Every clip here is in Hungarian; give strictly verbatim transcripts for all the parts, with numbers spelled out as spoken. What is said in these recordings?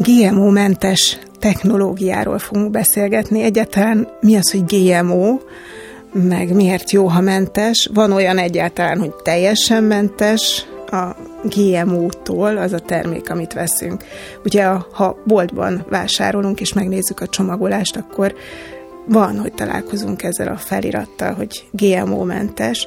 gé em o-mentes technológiáról fogunk beszélgetni. Egyáltalán mi az, hogy gé em o, meg miért jó, ha mentes? Van olyan egyáltalán, hogy teljesen mentes a gé em o-tól az a termék, amit veszünk. Ugye, ha boltban vásárolunk és megnézzük a csomagolást, akkor van, hogy találkozunk ezzel a felirattal, hogy gé em o-mentes,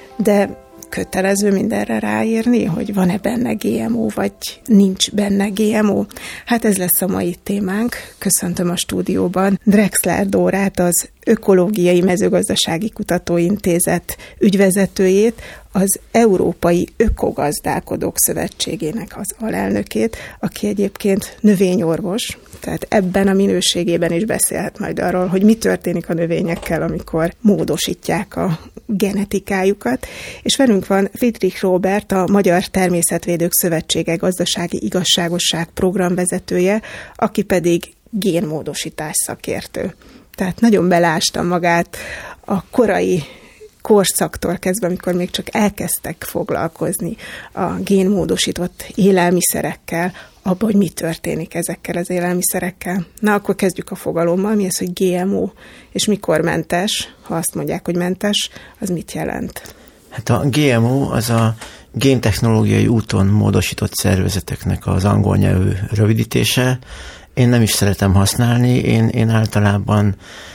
de kötelező mindenre ráírni, hogy van-e benne gé em o, vagy nincs benne gé em o? Hát ez lesz a mai témánk. Köszöntöm a stúdióban Drexler Dórát, az Ökológiai Mezőgazdasági Kutatóintézet ügyvezetőjét, az Európai Ökogazdálkodók Szövetségének az alelnökét, aki egyébként növényorvos, tehát ebben a minőségében is beszélhet majd arról, hogy mi történik a növényekkel, amikor módosítják a genetikájukat. És velünk van Friedrich Róbert, a Magyar Természetvédők Szövetsége Gazdasági Igazságosság programvezetője, aki pedig génmódosítás szakértő. Tehát nagyon belástam magát a korai korszaktól kezdve, amikor még csak elkezdtek foglalkozni a génmódosított élelmiszerekkel, abban, hogy mi történik ezekkel az élelmiszerekkel. Na, akkor kezdjük a fogalommal. Mi az, hogy gé em o, és mikor mentes? Ha azt mondják, hogy mentes, az mit jelent? Hát a gé em o az a géntechnológiai úton módosított szervezeteknek az angol nyelvű rövidítése. Én nem is szeretem használni, én, én általában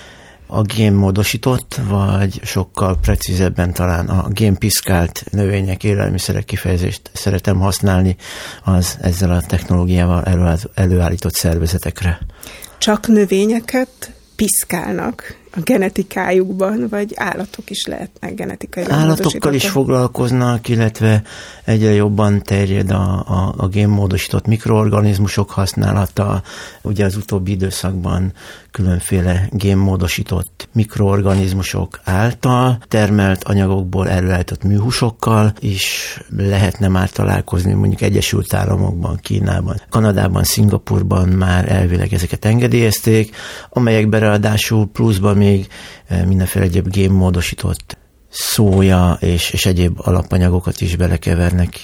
a génmódosított, vagy sokkal precízebben talán a génpiszkált növények, élelmiszerek kifejezést szeretem használni az ezzel a technológiával elő, előállított szervezetekre. Csak növényeket piszkálnak a genetikájukban, vagy állatok is lehetnek genetikai módosítottak? Állatokkal is foglalkoznak, illetve egyre jobban terjed a, a, a génmódosított mikroorganizmusok használata. Ugye az utóbbi időszakban különféle génmódosított mikroorganizmusok által termelt anyagokból előállított műhúsokkal is lehetne már találkozni, mondjuk Egyesült Államokban, Kínában, Kanadában, Szingapurban már elvileg ezeket engedélyezték, amelyekben ráadásul pluszban még mindenféle egyéb génmódosított szója és, és egyéb alapanyagokat is belekevernek.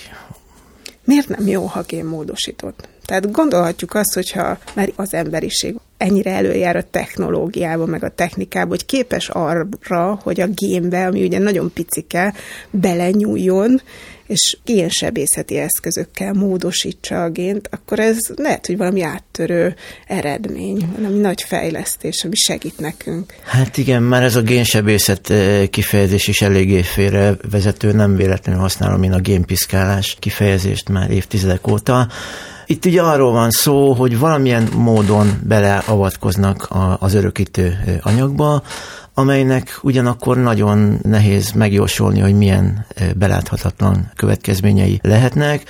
Miért nem jó, ha génmódosított? Tehát gondolhatjuk azt, hogyha már az emberiség ennyire előjár a technológiában, meg a technikában, hogy képes arra, hogy a génbe, ami ugye nagyon picike, belenyúljon, és génsebészeti eszközökkel módosítsa a gént, akkor ez lehet, hogy valami áttörő eredmény, valami nagy fejlesztés, ami segít nekünk. Hát igen, már ez a génsebészet kifejezés is eléggé félrevezető, nem véletlenül használom én a génpiszkálás kifejezést már évtizedek óta. Itt ugye arról van szó, hogy valamilyen módon beleavatkoznak az örökítő anyagba, amelynek ugyanakkor nagyon nehéz megjósolni, hogy milyen beláthatatlan következményei lehetnek,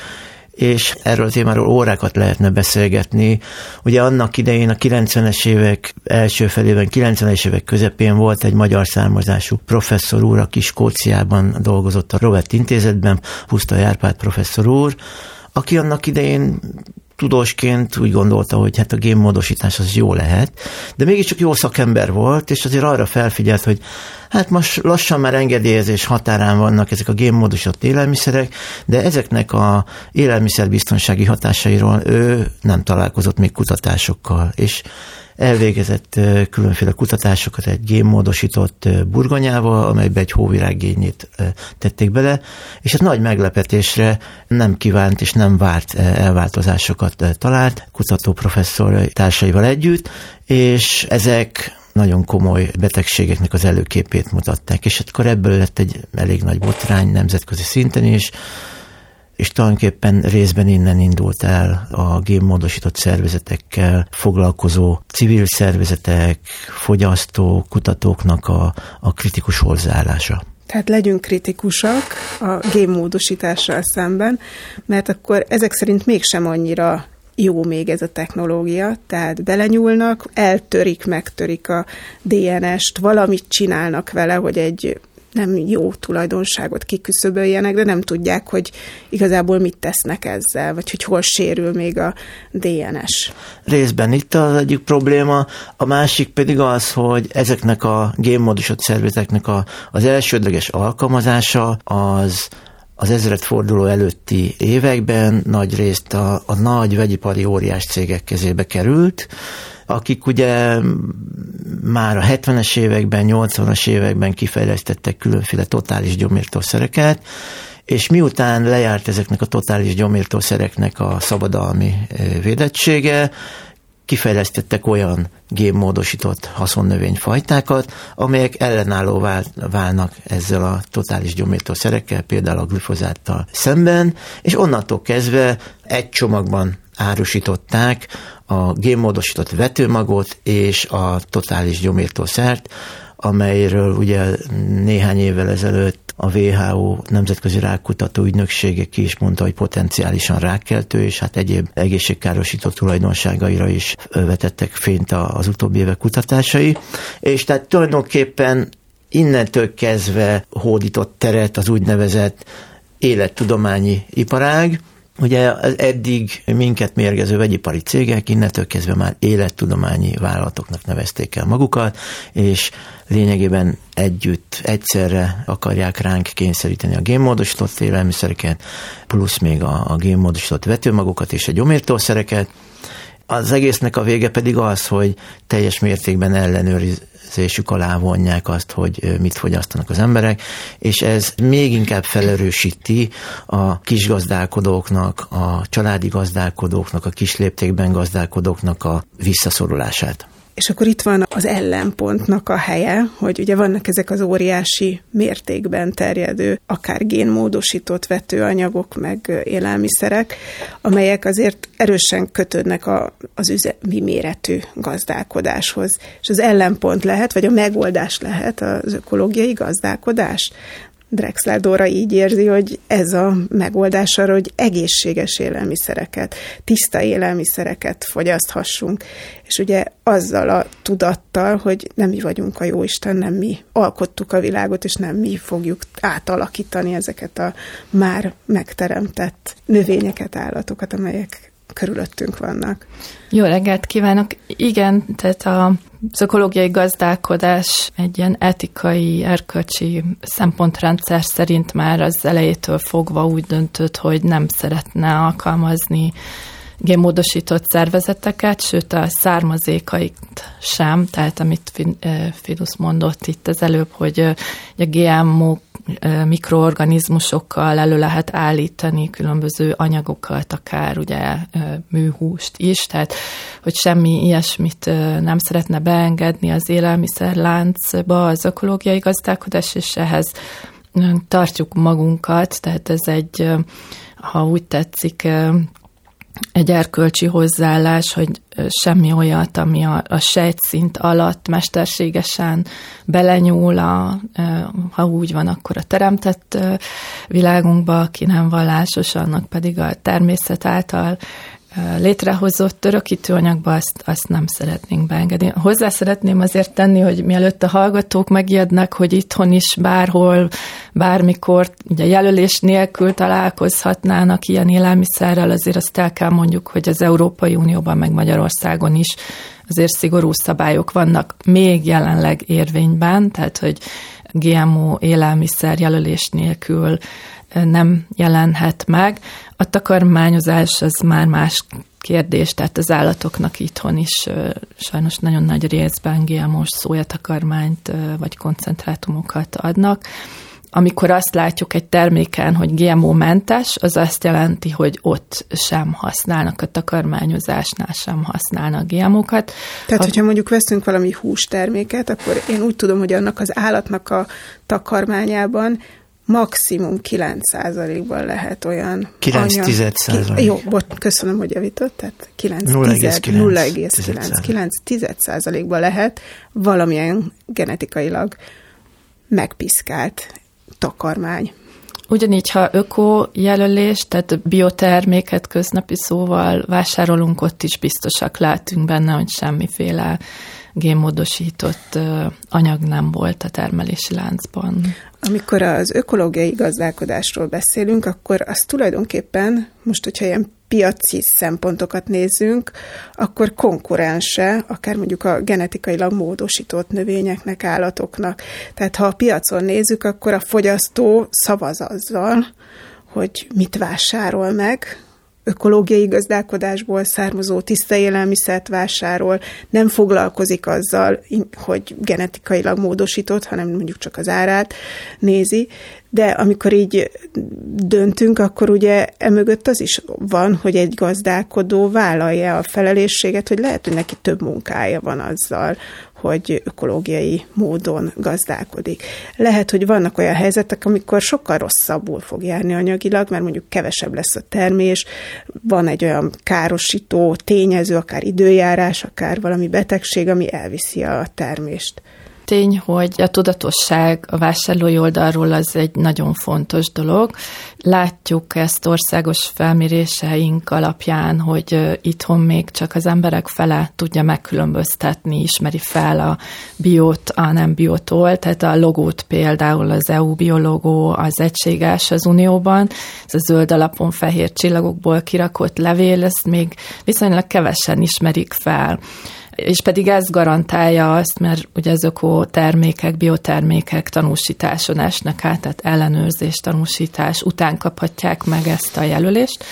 és erről a témáról órákat lehetne beszélgetni. Ugye annak idején a kilencvenes évek első felében, kilencvenes évek közepén volt egy magyar származású professzor úr, aki Skóciában dolgozott a Robert Intézetben, Pusztai Árpád professzor úr, aki annak idején tudósként úgy gondolta, hogy hát a génmódosítás az jó lehet, de mégiscsak jó szakember volt, és azért arra felfigyelt, hogy hát most lassan már engedélyezés határán vannak ezek a génmódosított élelmiszerek, de ezeknek a élelmiszerbiztonsági hatásairól ő nem találkozott még kutatásokkal, és elvégezett különféle kutatásokat egy génmódosított burgonyával, amelybe egy hóvirággénjét tették bele, és hát nagy meglepetésre nem kívánt és nem várt elváltozásokat talált kutató professzor társaival együtt, és ezek nagyon komoly betegségeknek az előképét mutatták, és akkor ebből lett egy elég nagy botrány nemzetközi szinten is, és tulajdonképpen részben innen indult el a génmódosított szervezetekkel foglalkozó civil szervezetek, fogyasztók, kutatóknak a, a kritikus hozzáállása. Tehát legyünk kritikusak a génmódosítással szemben, mert akkor ezek szerint mégsem annyira jó még ez a technológia, tehát belenyúlnak, eltörik, megtörik a dé en est, valamit csinálnak vele, hogy egy nem jó tulajdonságot kiküszöböljenek, de nem tudják, hogy igazából mit tesznek ezzel, vagy hogy hol sérül még a dé en es. Részben itt az egyik probléma, a másik pedig az, hogy ezeknek a génmódosított szervezeteknek a, az elsődleges alkalmazása az az ezredforduló előtti években nagy részt a, a nagy vegyipari óriás cégek kezébe került, akik ugye már a hetvenes években, nyolcvanas években kifejlesztettek különféle totális gyomírtószereket, és miután lejárt ezeknek a totális gyomírtószereknek a szabadalmi védettsége, kifejlesztettek olyan génmódosított haszonnövényfajtákat, amelyek ellenálló válnak ezzel a totális gyomírtószerekkel, például a glifozáttal szemben, és onnantól kezdve egy csomagban árusították a génmódosított vetőmagot és a totális gyomírtószert, amelyről ugye néhány évvel ezelőtt a vé há ó nemzetközi rákkutató ügynöksége ki is mondta, hogy potenciálisan rákkeltő, és hát egyéb egészségkárosító tulajdonságaira is vetettek fényt az utóbbi évek kutatásai. És tehát tulajdonképpen innentől kezdve hódított teret az úgynevezett élettudományi iparág. Ugye eddig minket mérgező vegyipari cégek innentől kezdve már élettudományi vállalatoknak nevezték el magukat, és lényegében együtt, egyszerre akarják ránk kényszeríteni a génmódosított élelmiszereket, plusz még a, a génmódosított vetőmagokat és a gyomírtószereket. Az egésznek a vége pedig az, hogy teljes mértékben ellenőrzésük alá vonják azt, hogy mit fogyasztanak az emberek, és ez még inkább felerősíti a kisgazdálkodóknak, a családi gazdálkodóknak, a kisléptékben gazdálkodóknak a visszaszorulását. És akkor itt van az ellenpontnak a helye, hogy ugye vannak ezek az óriási mértékben terjedő, akár génmódosított vetőanyagok, meg élelmiszerek, amelyek azért erősen kötődnek a, az üzemi méretű gazdálkodáshoz. És az ellenpont lehet, vagy a megoldás lehet az ökológiai gazdálkodás. Drexler Dóra így érzi, hogy ez a megoldás arra, hogy egészséges élelmiszereket, tiszta élelmiszereket fogyaszthassunk. És ugye azzal a tudattal, hogy nem mi vagyunk a jóisten, nem mi alkottuk a világot, és nem mi fogjuk átalakítani ezeket a már megteremtett növényeket, állatokat, amelyek körülöttünk vannak. Jó reggelt kívánok! Igen, tehát a az ökológiai gazdálkodás egy ilyen etikai, erkölcsi szempontrendszer szerint már az elejétől fogva úgy döntött, hogy nem szeretne alkalmazni génmódosított szervezeteket, sőt a származékait sem, tehát amit Fidusz mondott itt az előbb, hogy a gé em o mikroorganizmusokkal elő lehet állítani különböző anyagokat, akár ugye műhúst is, tehát hogy semmi ilyesmit nem szeretne beengedni az élelmiszerláncba az ökológiai gazdálkodás, és ehhez tartjuk magunkat, tehát ez egy, ha úgy tetszik, egy erkölcsi hozzáállás, hogy semmi olyat, ami a, a sejtszint alatt mesterségesen belenyúl, a, ha úgy van, akkor a teremtett világunkba, aki nem vallásos, annak pedig a természet által létrehozott örökítőanyagba, azt, azt nem szeretnénk beengedni. Hozzá szeretném azért tenni, hogy mielőtt a hallgatók megijednek, hogy itthon is bárhol, bármikor ugye jelölés nélkül találkozhatnának ilyen élelmiszerrel, azért azt el kell mondjuk, hogy az Európai Unióban meg Magyarországon is azért szigorú szabályok vannak még jelenleg érvényben, tehát hogy gé em o élelmiszer jelölés nélkül nem jelenhet meg. A takarmányozás az már más kérdés, tehát az állatoknak itthon is sajnos nagyon nagy részben gé em o-s szójatakarmányt vagy koncentrátumokat adnak. Amikor azt látjuk egy terméken, hogy gé em o-mentes, az azt jelenti, hogy ott sem használnak, a takarmányozásnál sem használnak gé em o-kat. Tehát, ha... hogyha mondjuk veszünk valami hústerméket, akkor én úgy tudom, hogy annak az állatnak a takarmányában maximum kilenc százalékban lehet olyan kilenc tized százalék. Jó, bot, köszönöm, hogy javított, tehát nulla egész kilenc százalékban lehet valamilyen genetikailag megpiszkált takarmány. Ugyanígy, ha öko jelölés, tehát bioterméket köznapi szóval vásárolunk, ott is biztosak lehetünk benne, hogy semmiféle génmódosított anyag nem volt a termelési láncban. Amikor az ökológiai gazdálkodásról beszélünk, akkor az tulajdonképpen, most, hogyha ilyen piaci szempontokat nézzünk, akkor konkurense, akár mondjuk a genetikailag módosított növényeknek, állatoknak. Tehát ha a piacon nézzük, akkor a fogyasztó szavaz azzal, hogy mit vásárol meg, ökológiai gazdálkodásból származó tiszta élelmiszert vásárol, nem foglalkozik azzal, hogy genetikailag módosított, hanem mondjuk csak az árát nézi, de amikor így döntünk, akkor ugye emögött az is van, hogy egy gazdálkodó vállalja a felelősséget, hogy lehet, hogy neki több munkája van azzal, hogy ökológiai módon gazdálkodik. Lehet, hogy vannak olyan helyzetek, amikor sokkal rosszabbul fog járni anyagilag, mert mondjuk kevesebb lesz a termés, van egy olyan károsító tényező, akár időjárás, akár valami betegség, ami elviszi a termést. Tény, hogy a tudatosság a vásárlói oldalról az egy nagyon fontos dolog. Látjuk ezt országos felméréseink alapján, hogy itthon még csak az emberek fele tudja megkülönböztetni, ismeri fel a biót a nem biótól, tehát a logót például az é u biologó az egységes az Unióban, ez a zöld alapon fehér csillagokból kirakott levél, ezt még viszonylag kevesen ismerik fel. És pedig ez garantálja azt, mert ugye az ökotermékek, biotermékek tanúsításon esnek át, tehát ellenőrzés, tanúsítás után kaphatják meg ezt a jelölést,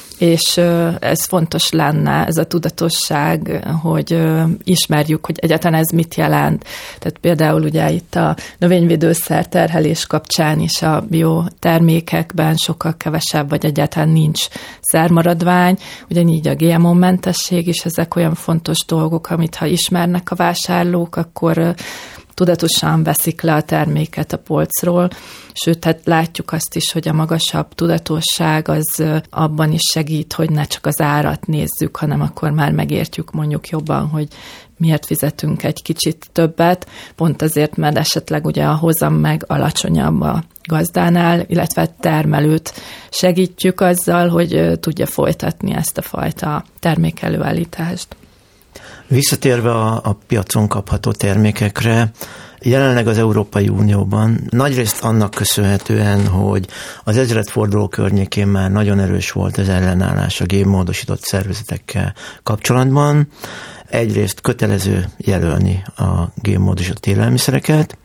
és ez fontos lenne, ez a tudatosság, hogy ismerjük, hogy egyáltalán ez mit jelent. Tehát például ugye itt a növényvédőszer terhelés kapcsán is a biotermékekben sokkal kevesebb, vagy egyáltalán nincs szermaradvány, ugyanígy a gé em o-mentesség is, ezek olyan fontos dolgok, amit ha ismernek a vásárlók, akkor tudatosan veszik le a terméket a polcról, sőt, tehát látjuk azt is, hogy a magasabb tudatosság az abban is segít, hogy ne csak az árat nézzük, hanem akkor már megértjük mondjuk jobban, hogy miért fizetünk egy kicsit többet, pont azért, mert esetleg ugye a hozam meg alacsonyabb a gazdánál, illetve termelőt segítjük azzal, hogy tudja folytatni ezt a fajta termékelőállítást. Visszatérve a, a piacon kapható termékekre, jelenleg az Európai Unióban nagyrészt annak köszönhetően, hogy az ezredforduló környékén már nagyon erős volt az ellenállás a génmódosított szervezetekkel kapcsolatban. Egyrészt kötelező jelölni a génmódosított élelmiszereket,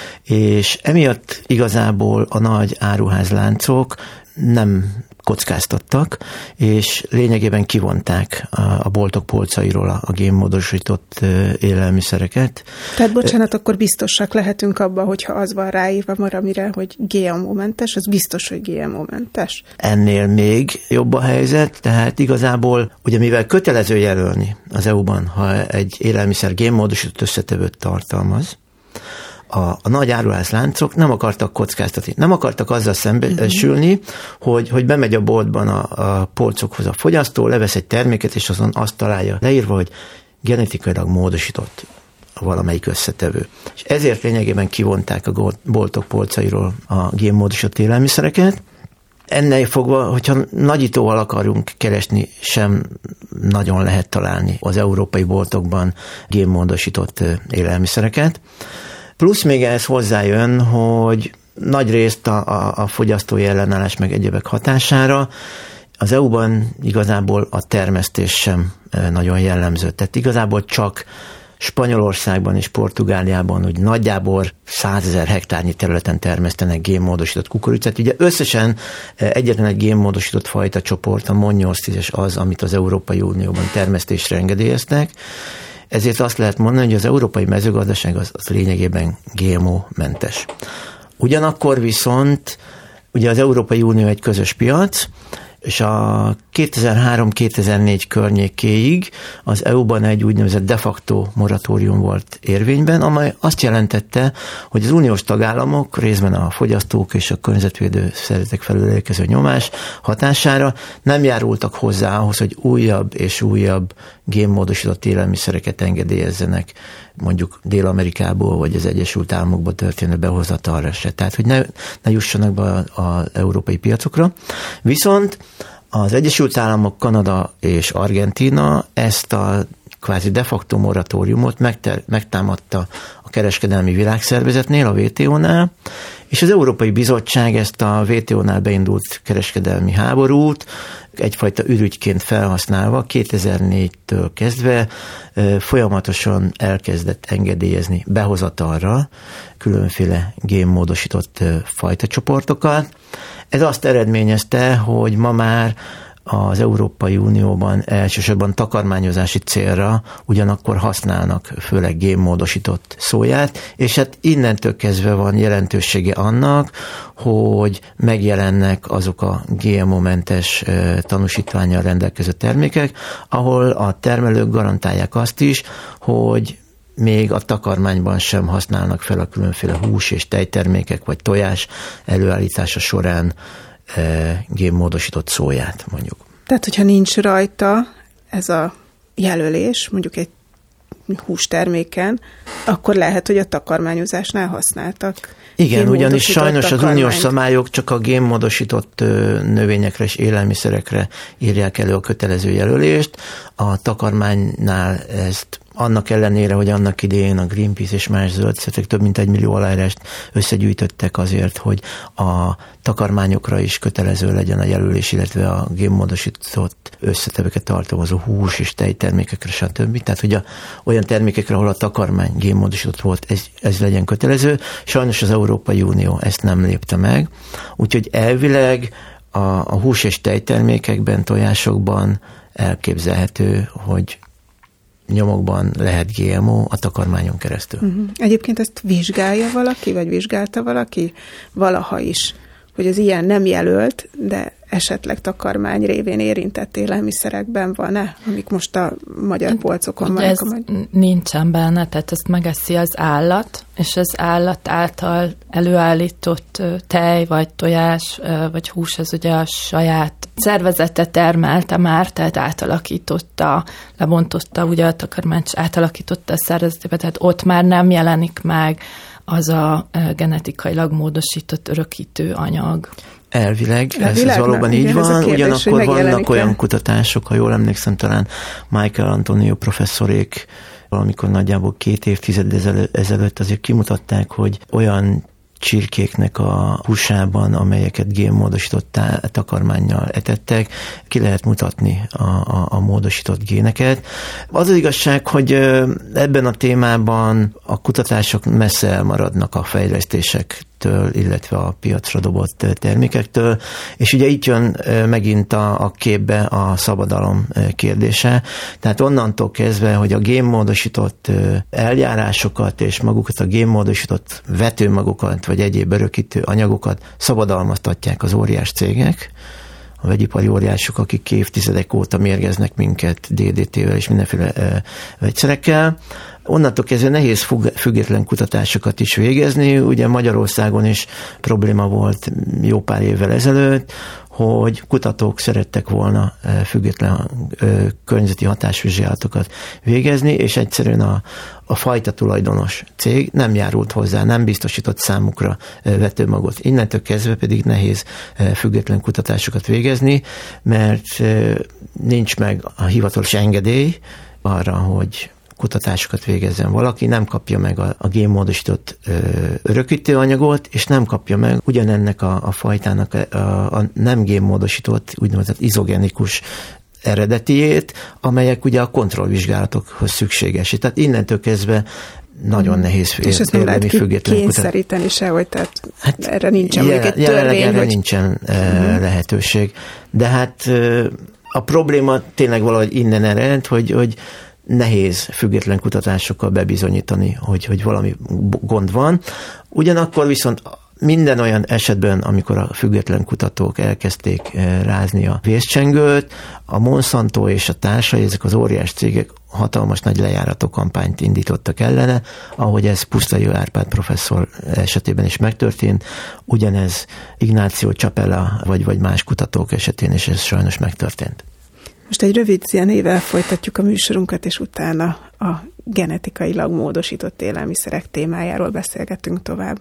és emiatt igazából a nagy áruházláncok nem kockáztattak, és lényegében kivonták a, a boltok polcairól a, a génmódosított élelmiszereket. Tehát bocsánat, akkor biztosak lehetünk abban, hogyha az van ráírva valamire, hogy gé em o-mentes, az biztos, hogy gé em o-mentes. Ennél még jobb a helyzet, tehát igazából, ugye mivel kötelező jelölni az é u-ban, ha egy élelmiszer génmódosított összetevőt tartalmaz, A, a nagy áruházláncok nem akartak kockáztatni, nem akartak azzal szembesülni, uh-huh. hogy, hogy bemegy a boltban a, a polcokhoz a fogyasztó, levesz egy terméket, és azon azt találja leírva, hogy genetikailag módosított valamelyik összetevő. És ezért lényegében kivonták a boltok polcairól a génmódosított élelmiszereket. Ennél fogva, hogyha nagyítóval akarunk keresni, sem nagyon lehet találni az európai boltokban génmódosított élelmiszereket. Plusz még ehhez hozzájön, hogy nagyrészt a, a, a fogyasztói ellenállás meg egyebek hatására az é u-ban igazából a termesztés sem nagyon jellemző. Tehát igazából csak Spanyolországban és Portugáliában úgy nagyjából százezer hektárnyi területen termesztenek génmódosított kukoricát. Ugye összesen egyetlen egy génmódosított fajta csoport, a MON nyolcszáztízes az, amit az Európai Unióban termesztésre engedélyeztek. Ezért azt lehet mondani, hogy az európai mezőgazdaság az, az lényegében gé em o-mentes. Ugyanakkor viszont ugye az Európai Unió egy közös piac, és a kétezer-három kétezer-négy környékéig az é u-ban egy úgynevezett de facto moratórium volt érvényben, amely azt jelentette, hogy az uniós tagállamok részben a fogyasztók és a környezetvédő szervezetek felől érkező nyomás hatására nem járultak hozzá ahhoz, hogy újabb és újabb génmódosított élelmiszereket engedélyezzenek, mondjuk Dél-Amerikából vagy az Egyesült Államokból történő behozatalra se. Tehát, hogy ne, ne jussanak be az európai piacokra. Viszont az Egyesült Államok, Kanada és Argentína ezt a kvázi de facto moratóriumot megter, megtámadta a kereskedelmi világszervezetnél, a vé té o-nál, és az Európai Bizottság ezt a vé té o-nál beindult kereskedelmi háborút egyfajta ürügyként felhasználva kétezer-négytől kezdve folyamatosan elkezdett engedélyezni behozatalra különféle génmódosított fajtacsoportokat. Ez azt eredményezte, hogy ma már az Európai Unióban elsősorban takarmányozási célra ugyanakkor használnak főleg génmódosított szóját, és hát innentől kezdve van jelentősége annak, hogy megjelennek azok a gé em o-mentes tanúsítvánnyal rendelkező termékek, ahol a termelők garantálják azt is, hogy még a takarmányban sem használnak fel a különféle hús és tejtermékek vagy tojás előállítása során génmódosított szóját, mondjuk. Tehát, hogyha nincs rajta ez a jelölés, mondjuk egy hústerméken, akkor lehet, hogy a takarmányozásnál használtak. Igen, ugyanis sajnos az uniós szabályok csak a génmódosított növényekre és élelmiszerekre írják elő a kötelező jelölést. A takarmánynál ezt annak ellenére, hogy annak idején a Greenpeace és más zöld szervezetek több mint egy millió aláírást összegyűjtöttek azért, hogy a takarmányokra is kötelező legyen a jelölés, illetve a génmódosított összetevőket tartalmazó hús és tejtermékekre, stb. Tehát, hogy a, olyan termékekre, ahol a takarmány génmódosított volt, ez, ez legyen kötelező. Sajnos az Európai Unió ezt nem lépte meg. Úgyhogy elvileg a, a hús és tejtermékekben, tojásokban elképzelhető, hogy nyomokban lehet gé em o a takarmányon keresztül. Uh-huh. Egyébként ezt vizsgálja valaki, vagy vizsgálta valaki valaha is, hogy az ilyen nem jelölt, de esetleg takarmány révén érintett élelmiszerekben van-e, amik most a magyar polcokon vannak? Ez majd... nincsen benne, tehát ezt megeszi az állat, és az állat által előállított tej, vagy tojás, vagy hús, ez ugye a saját szervezete termelte már, tehát átalakította, lebontotta ugye a takarmányt, és átalakította a szervezetébe, tehát ott már nem jelenik meg az a genetikailag módosított örökítő anyag. Elvileg, ez, ez valóban így van, kérdés, ugyanakkor vannak olyan kutatások, ha jól emlékszem, talán Michael Antonio professzorék valamikor nagyjából két évtized ezelőtt azért kimutatták, hogy olyan csirkéknek a húsában, amelyeket génmódosított takarmánnyal etettek, ki lehet mutatni a, a, a módosított géneket. Az az igazság, hogy ebben a témában a kutatások messze elmaradnak a fejlesztésektől, illetve a piacra dobott termékektől, és ugye itt jön megint a, a képbe a szabadalom kérdése. Tehát onnantól kezdve, hogy a génmódosított eljárásokat és magukat a génmódosított vetőmagokat vagy egyéb örökítő anyagokat szabadalmaztatják az óriás cégek, a vegyipari óriások, akik évtizedek óta mérgeznek minket dé dé té-vel és mindenféle e, vegyszerekkel. Onnantól kezdve nehéz független kutatásokat is végezni. Ugye Magyarországon is probléma volt jó pár évvel ezelőtt, hogy kutatók szerettek volna független környezeti hatásvizsgálatokat végezni, és egyszerűen a, a fajta tulajdonos cég nem járult hozzá, nem biztosított számukra vetőmagot. Innentől kezdve pedig nehéz független kutatásokat végezni, mert nincs meg a hivatalos engedély arra, hogy kutatásokat végezzen valaki, nem kapja meg a, a génmódosított ö, örökítőanyagot, és nem kapja meg ugyanennek a, a fajtának a, a nem génmódosított, úgynevezett izogenikus eredetiét, amelyek ugye a kontrollvizsgálatokhoz szükséges. Tehát innentől kezdve nagyon nehéz és ezt nem lehet kényszeríteni se, hogy tehát hát erre nincsen jel, egy törvény, erre hogy... nincsen uh-huh. lehetőség. De hát a probléma tényleg valahogy innen ered, hogy, hogy nehéz független kutatásokkal bebizonyítani, hogy, hogy valami gond van. Ugyanakkor viszont minden olyan esetben, amikor a független kutatók elkezdték rázni a vészcsengőt, a Monsanto és a társai, ezek az óriás cégek hatalmas nagy lejárató kampányt indítottak ellene, ahogy ez Pusztai Árpád professzor esetében is megtörtént, ugyanez Ignácio Csapella vagy, vagy más kutatók esetén is ez sajnos megtörtént. Most egy rövid zenével folytatjuk a műsorunkat, és utána a genetikailag módosított élelmiszerek témájáról beszélgetünk tovább.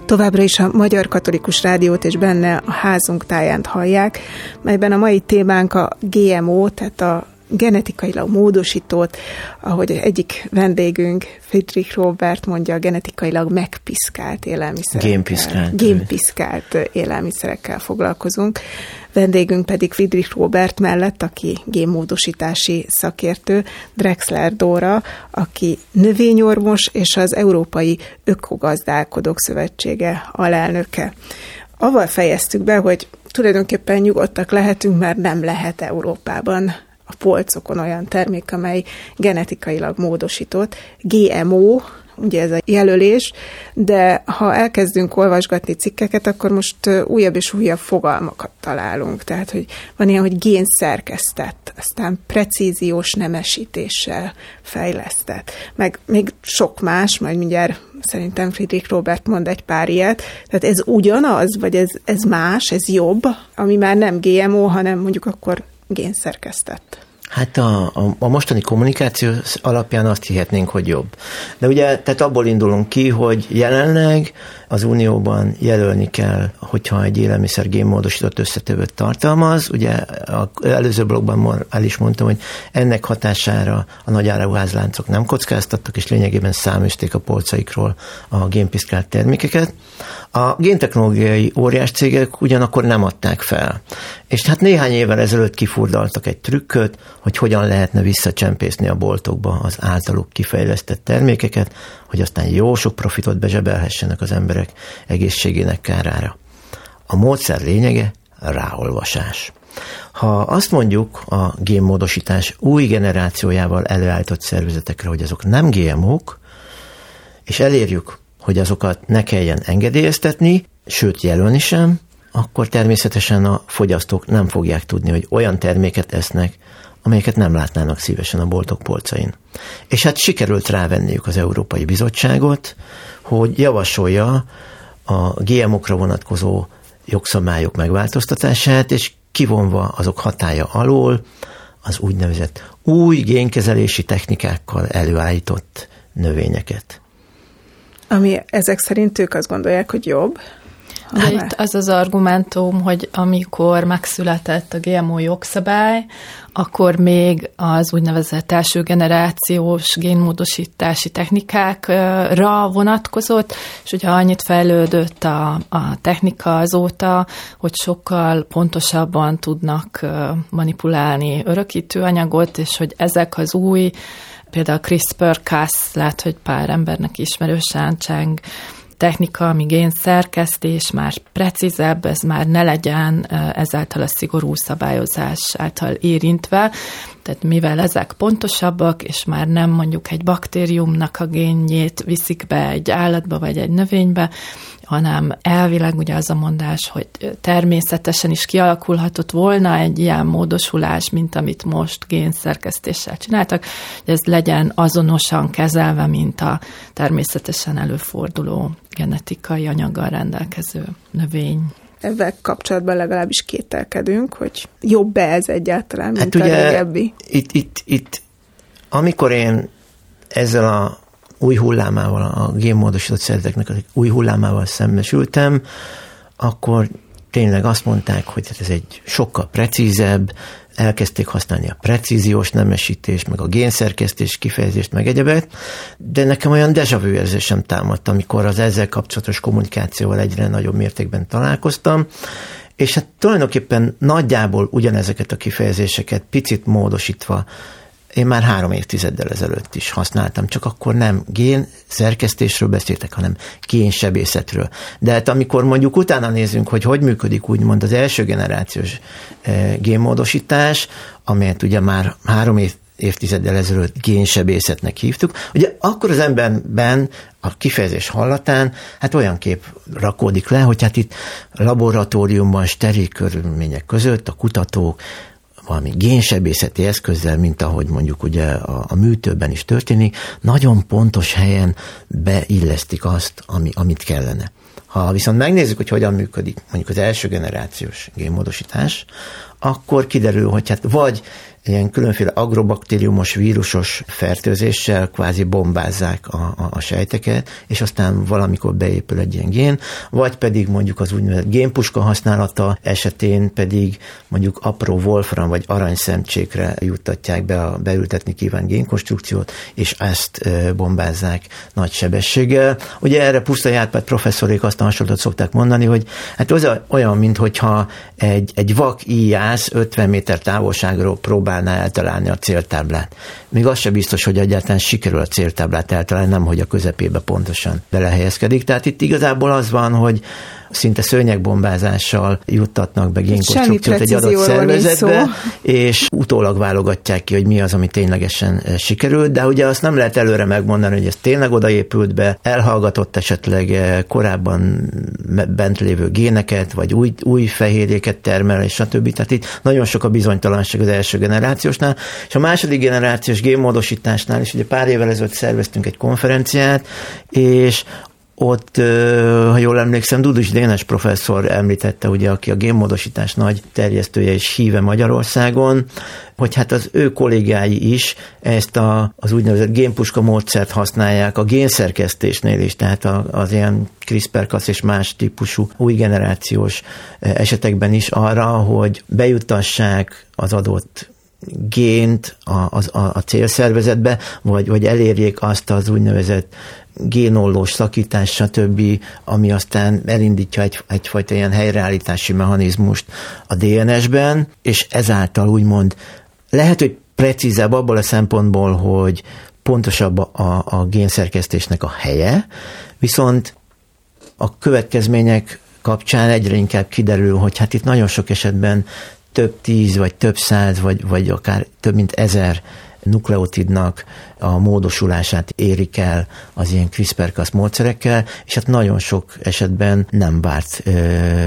Továbbra is a Magyar Katolikus Rádiót és benne a Házunk táján hallják, melyben a mai témánk a gé em o, tehát a genetikailag módosított, ahogy egyik vendégünk, Friedrich Robert mondja, a genetikailag megpiszkált élelmiszerekkel. Génpiszkált. Génpiszkált élelmiszerekkel foglalkozunk. Vendégünk pedig Friedrich Robert mellett, aki génmódosítási szakértő, Drexler Dóra, aki növényorvos és az Európai Ökogazdálkodók Szövetsége alelnöke. Avval fejeztük be, hogy tulajdonképpen nyugodtak lehetünk, mert nem lehet Európában a polcokon olyan termék, amely genetikailag módosított. gé em o, ugye ez a jelölés, de ha elkezdünk olvasgatni cikkeket, akkor most újabb és újabb fogalmakat találunk. Tehát, hogy van ilyen, hogy génszerkesztett, aztán precíziós nemesítéssel fejlesztett, meg még sok más, majd mindjárt szerintem Friedrich Robert mond egy pár ilyet. Tehát ez ugyanaz, vagy ez, ez más, ez jobb, ami már nem gé em o, hanem mondjuk akkor génszerkesztett. Hát a, a, a mostani kommunikáció alapján azt hihetnénk, hogy jobb. De ugye, tehát abból indulunk ki, hogy jelenleg az Unióban jelölni kell, hogyha egy élelmiszer génmódosított összetevőt tartalmaz. Ugye az előző blogban el is mondtam, hogy ennek hatására a nagy áruházláncok nem kockáztattak, és lényegében száműzték a polcaikról a génpiszkált termékeket. A géntechnológiai óriás cégek ugyanakkor nem adták fel. És hát néhány évvel ezelőtt kifurdaltak egy trükköt, hogy hogyan lehetne visszacsempészni a boltokba az általuk kifejlesztett termékeket, hogy aztán jó sok profitot bezsebelhessenek az emberek egészségének kárára. A módszer lényege ráolvasás. Ha azt mondjuk a génmódosítás új generációjával előállított szervezetekre, hogy azok nem gé em o-k, és elérjük, hogy azokat ne kelljen engedélyeztetni, sőt jelölni sem, akkor természetesen a fogyasztók nem fogják tudni, hogy olyan terméket esznek, amelyeket nem látnának szívesen a boltok polcain. És hát sikerült rávenniük az Európai Bizottságot, hogy javasolja a gé em o-kra vonatkozó jogszabályok megváltoztatását, és kivonva azok hatálya alól az úgynevezett új génkezelési technikákkal előállított növényeket. Ami ezek szerint ők azt gondolják, hogy jobb. De itt az az argumentum, hogy amikor megszületett a gé em o jogszabály, akkor még az úgynevezett első generációs génmódosítási technikákra vonatkozott, és ugye annyit fejlődött a, a technika azóta, hogy sokkal pontosabban tudnak manipulálni örökítőanyagot, és hogy ezek az új, például CRISPR-Cas, lehet, hogy pár embernek ismerős Chang technika, ami génszerkesztés, már precízebb, ez már ne legyen ezáltal a szigorú szabályozás által érintve. Tehát mivel ezek pontosabbak, és már nem mondjuk egy baktériumnak a génjét viszik be egy állatba vagy egy növénybe, hanem elvileg ugye az a mondás, hogy természetesen is kialakulhatott volna egy ilyen módosulás, mint amit most génszerkesztéssel csináltak, hogy ez legyen azonosan kezelve, mint a természetesen előforduló genetikai anyaggal rendelkező növény. Ezzel kapcsolatban legalábbis kételkedünk, hogy jobb-e ez egyáltalán, mint hát a régebbi. Itt, itt, itt, amikor én ezzel a új hullámával, a génmódosított szervezeteknek az új hullámával szembesültem, akkor tényleg azt mondták, hogy ez egy sokkal precízebb, elkezdték használni a precíziós nemesítést, meg a génszerkesztés kifejezést, meg egyebet, de nekem olyan déjà vu érzésem támadt, amikor az ezzel kapcsolatos kommunikációval egyre nagyobb mértékben találkoztam, és hát tulajdonképpen nagyjából ugyanezeket a kifejezéseket picit módosítva én már három évtizeddel ezelőtt is használtam, csak akkor nem génszerkesztésről beszéltek, hanem génsebészetről. De hát amikor mondjuk utána nézünk, hogy hogy működik úgymond az első generációs génmódosítás, amelyet ugye már három év évtizeddel ezelőtt génsebészetnek hívtuk, ugye akkor az emberben a kifejezés hallatán hát olyan kép rakódik le, hogy hát itt laboratóriumban steril körülmények között a kutatók valami génsebészeti eszközzel, mint ahogy mondjuk ugye a, a műtőben is történik, nagyon pontos helyen beillesztik azt, ami, amit kellene. Ha viszont megnézzük, hogy hogyan működik mondjuk az első generációs génmódosítás, akkor kiderül, hogy hát vagy ilyen különféle agrobaktériumos, vírusos fertőzéssel kvázi bombázzák a, a, a sejteket, és aztán valamikor beépül egy ilyen gén, vagy pedig mondjuk az úgynevezett génpuska használata esetén pedig mondjuk apró wolfram vagy aranyszemcsékre juttatják be a beültetni kívánt génkonstrukciót, és ezt bombázzák nagy sebességgel. Ugye erre Pusztai Árpád professzorék azt a hasonlatot szokták mondani, hogy hát az olyan, minthogyha egy, egy vak íjász ötven méter távolságról próbál eltalálni a céltáblát. Még az sem biztos, hogy egyáltalán sikerül a céltáblát eltalálni, nem hogy a közepébe pontosan belehelyezkedik. Tehát itt igazából az van, hogy szinte szőnyegbombázással juttatnak be génkonstrukciót egy adott szervezetbe, és utólag válogatják ki, hogy mi az, ami ténylegesen sikerült, de ugye azt nem lehet előre megmondani, hogy ez tényleg odaépült be, elhallgatott esetleg korábban bent lévő géneket, vagy új, új fehérjéket termel, és stb. Tehát itt nagyon sok a bizonytalanság az első generációsnál, és a második generációs génmódosításnál is ugye pár évvel ezelőtt szerveztünk egy konferenciát, és ott, ha jól emlékszem, Dudus Dénes professzor említette, ugye, aki a génmódosítás nagy terjesztője és híve Magyarországon, hogy hát az ő kollégái is ezt a, az úgynevezett génpuska módszert használják a génszerkesztésnél is, tehát az ilyen CRISPR-Cas és más típusú új generációs esetekben is arra, hogy bejuttassák az adott gént a, a, a célszervezetbe, vagy, vagy elérjék azt az úgynevezett génollós szakítás, stb., ami aztán elindítja egy, egyfajta ilyen helyreállítási mechanizmust a dé en es-ben, és ezáltal úgymond lehet, hogy precízebb abból a szempontból, hogy pontosabb a, a génszerkesztésnek a helye, viszont a következmények kapcsán egyre inkább kiderül, hogy hát itt nagyon sok esetben több tíz, vagy több száz, vagy, vagy akár több mint ezer nukleotidnak a módosulását érik el az ilyen CRISPR-Cas módszerekkel, és hát nagyon sok esetben nem várt ö,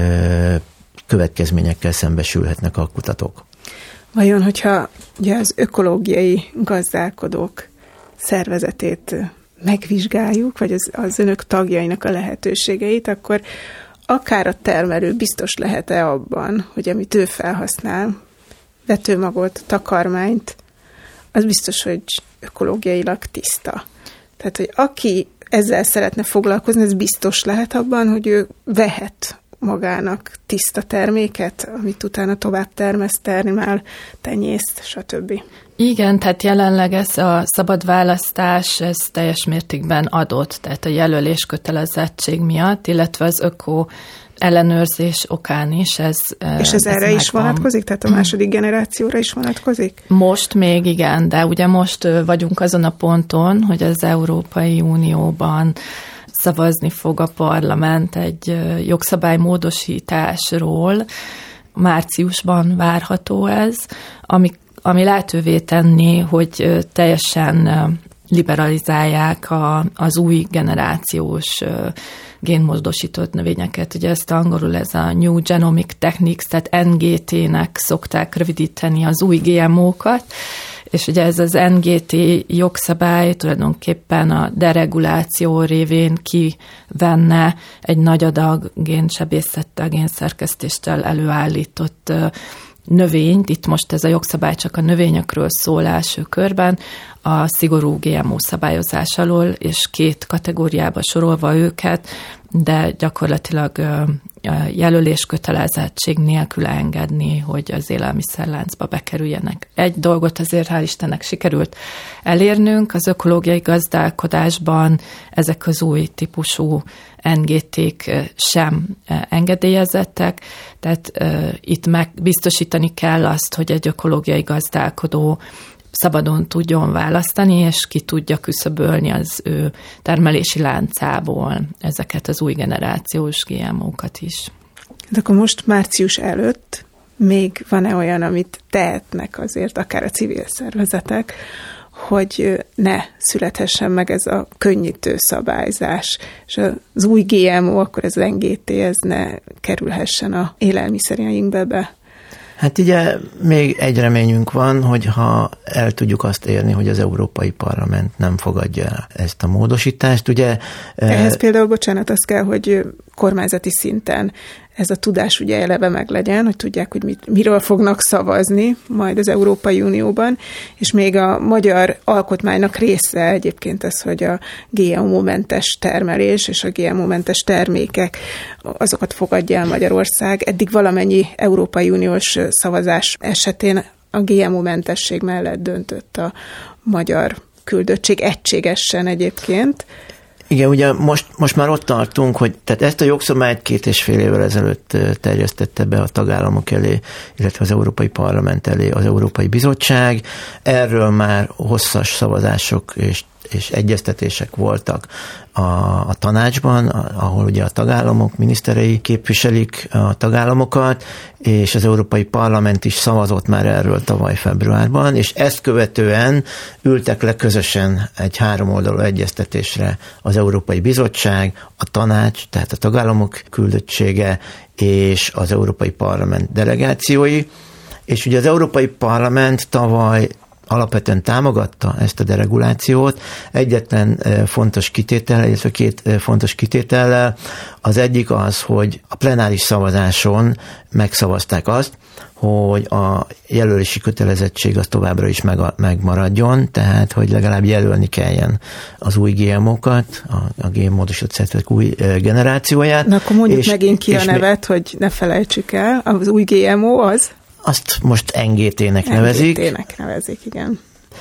következményekkel szembesülhetnek a kutatók. Vajon, hogyha ugye az ökológiai gazdálkodók szervezetét megvizsgáljuk, vagy az, az önök tagjainak a lehetőségeit, akkor akár a termelő biztos lehet-e abban, hogy amit ő felhasznál, vetőmagot, takarmányt, az biztos, hogy ökológiailag tiszta. Tehát, hogy aki ezzel szeretne foglalkozni, ez biztos lehet abban, hogy ő vehet magának tiszta terméket, amit utána tovább termeszt, termel, tenyészt, stb. Igen, tehát jelenleg ez a szabad választás, ez teljes mértékben adott, tehát a jelölés kötelezettség miatt, illetve az öko ellenőrzés okán is. Ez, és ez, ez erre is van. Vonatkozik? Tehát a második generációra is vonatkozik? Most még igen, de ugye most vagyunk azon a ponton, hogy az Európai Unióban szavazni fog a parlament egy jogszabálymódosításról. Márciusban várható ez, ami, ami lehetővé tenni, hogy teljesen liberalizálják a, az új generációs génmódosított növényeket. Ugye ezt angolul ez a New Genomic Techniques, tehát en gé té-nek szokták rövidíteni az új gé em ó-kat, és ugye ez az en gé té jogszabály tulajdonképpen a dereguláció révén kivenne egy nagy adag génsebészettel, génszerkesztéssel előállított növényt, itt most ez a jogszabály csak a növényekről szól első körben, a szigorú gé em ó szabályozás alól, és két kategóriába sorolva őket, de gyakorlatilag jelölés kötelezettség nélkül engedni, hogy az élelmiszerláncba bekerüljenek. Egy dolgot azért hál' Istennek sikerült elérnünk, az ökológiai gazdálkodásban ezek az új típusú en gé té-k sem engedélyezettek, tehát uh, itt meg biztosítani kell azt, hogy egy ökológiai gazdálkodó szabadon tudjon választani, és ki tudja küszöbölni az ő termelési láncából ezeket az új generációs gé em ó-kat is. De akkor most március előtt még van-e olyan, amit tehetnek azért, akár a civil szervezetek, hogy ne születhessen meg ez a könnyítő szabályzás, és az új gé em ó, akkor ez en gé té, ez ne kerülhessen a élelmiszerjeinkbe be? Hát ugye még egy reményünk van, hogyha el tudjuk azt érni, hogy az Európai Parlament nem fogadja el ezt a módosítást. Ugye, Ehhez például, bocsánat, az kell, hogy kormányzati szinten ez a tudás ugye eleve meg legyen, hogy tudják, hogy mit, miről fognak szavazni majd az Európai Unióban, és még a magyar alkotmánynak része egyébként ez, hogy a gé em o-mentes termelés és a gé em o-mentes termékek, azokat fogadja el Magyarország. Eddig valamennyi Európai Uniós szavazás esetén a gé em o-mentesség mellett döntött a magyar küldöttség egységesen egyébként. Igen, ugye most, most már ott tartunk, hogy tehát ezt a jogszabályt két és fél évvel ezelőtt terjesztette be a tagállamok elé, illetve az Európai Parlament elé az Európai Bizottság. Erről már hosszas szavazások és és egyeztetések voltak a, a tanácsban, ahol ugye a tagállamok miniszterei képviselik a tagállamokat, és az Európai Parlament is szavazott már erről tavaly februárban, és ezt követően ültek le közösen egy háromoldalú egyeztetésre az Európai Bizottság, a tanács, tehát a tagállamok küldöttsége és az Európai Parlament delegációi, és ugye az Európai Parlament tavaly alapvetően támogatta ezt a deregulációt. Egyetlen fontos kitétel, illetve két fontos kitétellel. Az egyik az, hogy a plenáris szavazáson megszavazták azt, hogy a jelölési kötelezettség az továbbra is megmaradjon, tehát hogy legalább jelölni kelljen az új gé em o-kat, a, a génmódosított szervezetek új generációját. Na akkor mondjuk és, megint ki a nevet, mi... hogy ne felejtsük el, az új gé em o az? Azt most en gé té-nek nevezik. en gé té-nek nevezik, igen.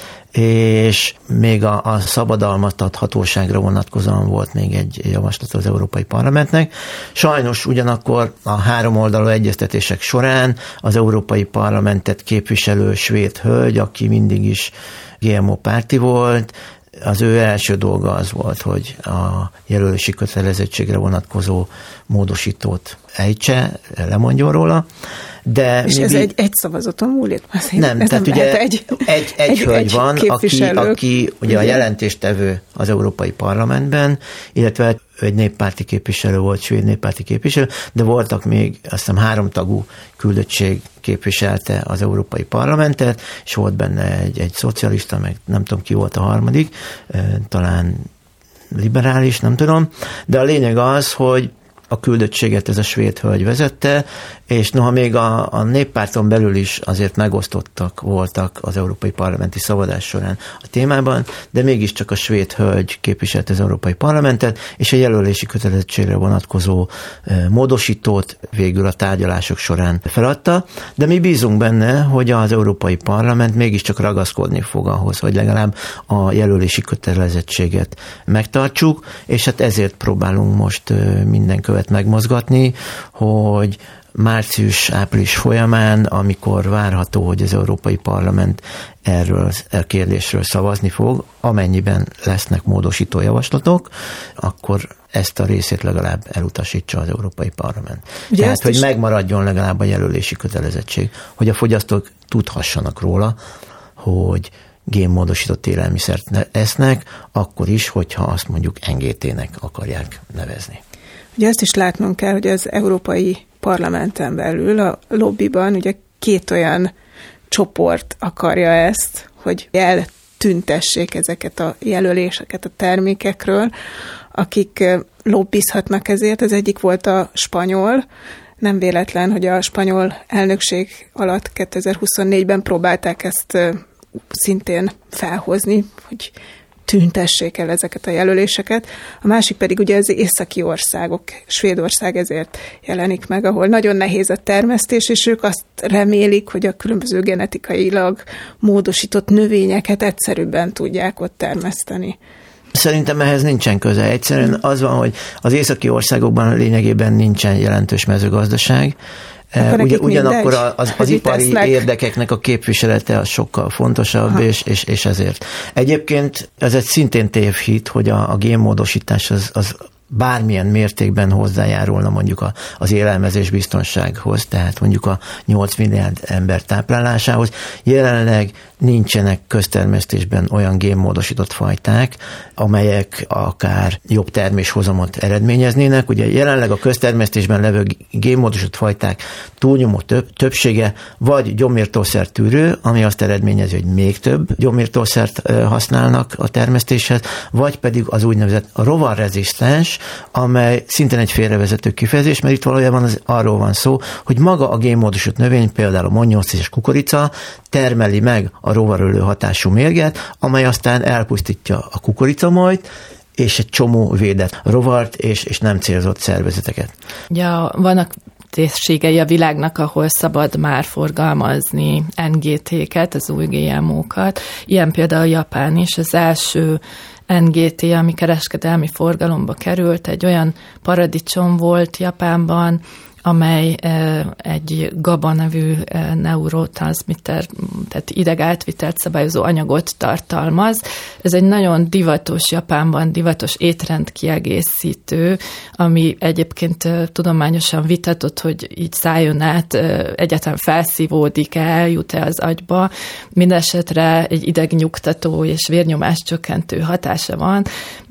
És még a, a szabadalmaztathatóságra vonatkozóan volt még egy javaslat az Európai Parlamentnek. Sajnos ugyanakkor a háromoldalú egyeztetések során az Európai Parlamentet képviselő svéd hölgy, aki mindig is gé em o párti volt, az ő első dolga az volt, hogy a jelölési kötelezettségre vonatkozó módosítót ejtse, lemondjon róla. De és ez mi... egy, egy szavazaton múlik? Nem, ez tehát nem ugye egy, egy, egy, egy hölgy egy van, aki, aki ugye a jelentéstevő az Európai Parlamentben, illetve egy néppárti képviselő volt, svéd néppárti képviselő, de voltak még azt hiszem háromtagú küldöttség képviselte az Európai Parlamentet, és volt benne egy, egy szocialista, meg nem tudom ki volt a harmadik, talán liberális, nem tudom, de a lényeg az, hogy a küldöttséget ez a svéd hölgy vezette, és noha még a, a néppárton belül is azért megosztottak voltak az európai parlamenti szavazás során a témában, de mégiscsak a svéd hölgy képviselte az Európai Parlamentet, és a jelölési kötelezettségre vonatkozó módosítót végül a tárgyalások során feladta, de mi bízunk benne, hogy az Európai Parlament mégiscsak ragaszkodni fog ahhoz, hogy legalább a jelölési kötelezettséget megtartsuk, és hát ezért próbálunk most minden követ megmozgatni, hogy március-április folyamán, amikor várható, hogy az Európai Parlament erről a kérdésről szavazni fog, amennyiben lesznek módosító javaslatok, akkor ezt a részét legalább elutasítsa az Európai Parlament. Ugye Tehát, hogy is... megmaradjon legalább a jelölési kötelezettség, hogy a fogyasztók tudhassanak róla, hogy génmódosított élelmiszert esznek, akkor is, hogyha azt mondjuk en gé té-nek akarják nevezni. Ugye azt is látnunk kell, hogy az Európai Parlamenten belül a lobbiban ugye két olyan csoport akarja ezt, hogy eltüntessék ezeket a jelöléseket a termékekről, akik lobbizhatnak ezért. Az egyik volt a spanyol. Nem véletlen, hogy a spanyol elnökség alatt kétezer-huszonnégyben próbálták ezt szintén felhozni, hogy tüntessék el ezeket a jelöléseket. A másik pedig ugye az északi országok, Svédország ezért jelenik meg, ahol nagyon nehéz a termesztés, és ők azt remélik, hogy a különböző genetikailag módosított növényeket egyszerűbben tudják ott termeszteni. Szerintem ehhez nincsen köze. Egyszerűen az van, hogy az északi országokban lényegében nincsen jelentős mezőgazdaság, Ugy, ugyanakkor az, az, az ipari tesznek. Érdekeknek a képviselete az sokkal fontosabb, és, és, és ezért. Egyébként ez egy szintén tévhit, hogy a, a génmódosítás az, az bármilyen mértékben hozzájárulna mondjuk a, az élelmezés biztonsághoz, tehát mondjuk a nyolc milliárd ember táplálásához. Jelenleg nincsenek köztermesztésben olyan génmódosított fajták, amelyek akár jobb terméshozamot eredményeznének. Ugye jelenleg a köztermesztésben levő génmódosított fajták túlnyomó több, többsége vagy gyomírtószer tűrő, ami azt eredményezi, hogy még több gyomírtószert használnak a termesztéshez, vagy pedig az úgynevezett rovarrezisztens, amely szintén egy félrevezető kifejezés, mert itt valójában az, arról van szó, hogy maga a génmódosított növény, például a monnyolc és kukorica termeli meg a rovarölő hatású mérget, amely aztán elpusztítja a kukoricamajt, és egy csomó védett rovart és, és nem célzott szervezeteket. Ja, vannak térségei a világnak, ahol szabad már forgalmazni en gé té-ket, az új gé em ó-kat. Ilyen például Japán is. Az első en gé té, ami kereskedelmi forgalomba került, egy olyan paradicsom volt Japánban, amely egy GABA nevű neurotranszmitter, tehát idegátvitelt szabályozó anyagot tartalmaz. Ez egy nagyon divatos, Japánban divatos étrendkiegészítő, ami egyébként tudományosan vitatott, hogy így szájon át egyáltalán felszívódik-e, eljut-e az agyba. Mindenesetre egy idegnyugtató és vérnyomás csökkentő hatása van,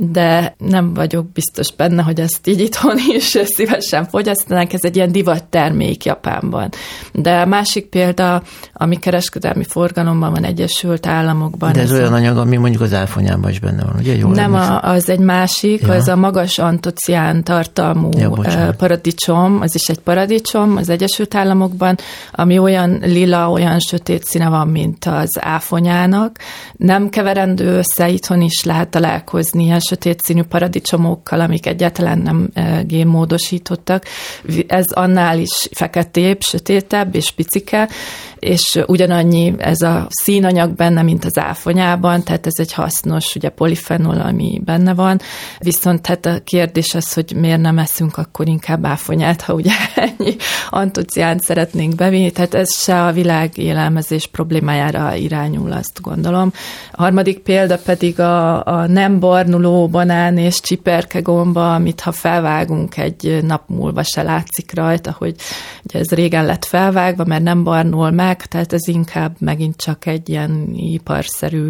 de nem vagyok biztos benne, hogy ezt így itthon is szívesen fogyasztanánk. Ez egy ilyen divat termék Japánban. De a másik példa, ami kereskedelmi forgalomban van Egyesült Államokban. De ez, ez olyan a... anyag, ami mondjuk az áfonyában is benne van, ugye? Jól nem, a, az egy másik, ja. Az a magas antocián tartalmú ja, paradicsom, az is egy paradicsom az Egyesült Államokban, ami olyan lila, olyan sötét színe van, mint az áfonyának. Nem keverendő össze, itthon is lehet találkozni ilyen sötét színű paradicsomokkal, amik egyáltalán nem génmódosítottak. Ez annál is feketébb, sötétebb és picike, és ugyanannyi ez a színanyag benne, mint az áfonyában, tehát ez egy hasznos, ugye polifenol, ami benne van, viszont hát a kérdés az, hogy miért nem eszünk akkor inkább áfonyát, ha ugye ennyi antociánt szeretnénk bevinni, tehát ez se a világ élelmezés problémájára irányul, azt gondolom. A harmadik példa pedig a, a nem barnuló banán és csiperkegomba, amit ha felvágunk egy nap múlva se látszik rajta, hogy ugye ez régen lett felvágva, mert nem barnul meg, tehát ez inkább megint csak egy ilyen iparszerű